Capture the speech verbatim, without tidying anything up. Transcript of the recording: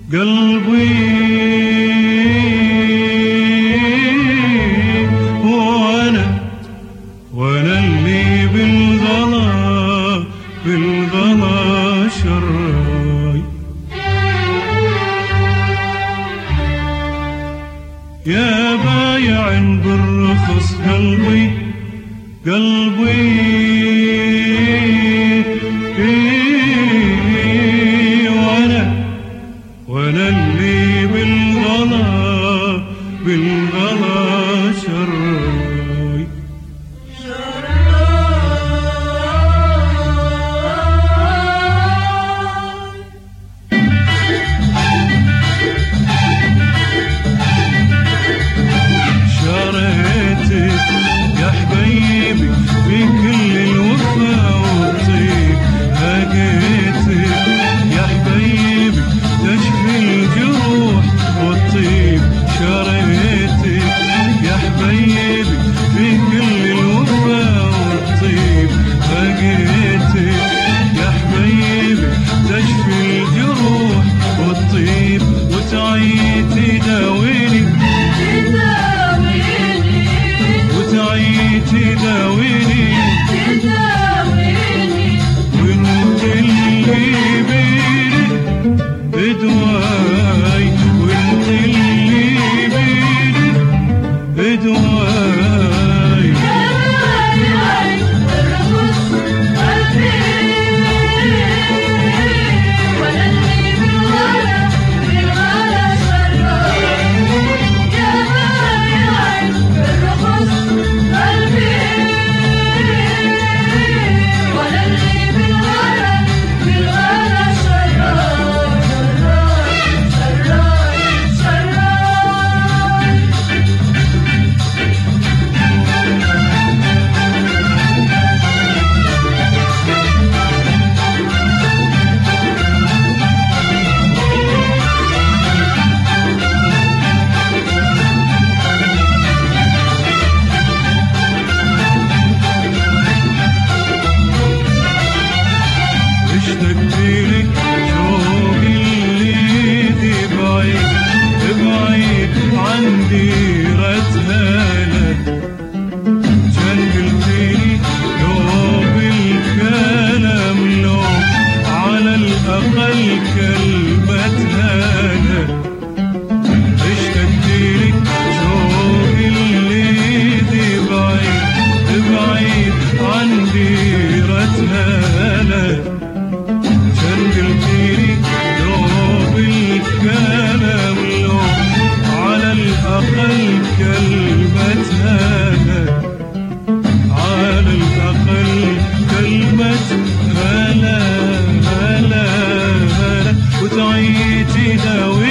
قلبي وانا وانا اللي بالغلا بالغلا شراي. يا بايع بالرخص قلبي قلبي وانا وانا اللي بالغلا بالغلا شراي. شريتك يا حبيبي في كل الوفا والطيب، هاجيتك يا حبيبي تشفي الجروح والطيب. شريتك يا حبيبي في كل الوفا والطيب، هاجيتك يا حبيبي تشفي الجروح والطيب. وتعيد تداويني وتعيد تداويني وانت اللي بيدي بدواي، وانت اللي بيدي بدواي. اشتقتلك شوق اللي بعيد بعيد عن ديرتها لك. كان قلتلي لو بالكلام لو على الأقل كلمتها لك. اشتقتلك شوق اللي بعيد بعيد عن ديرتها لك. كان قلتلي لو بالكلام لو على الأقل كلمتها لك، على الأقل كلمتها لا لا لا. وتعيد تداوي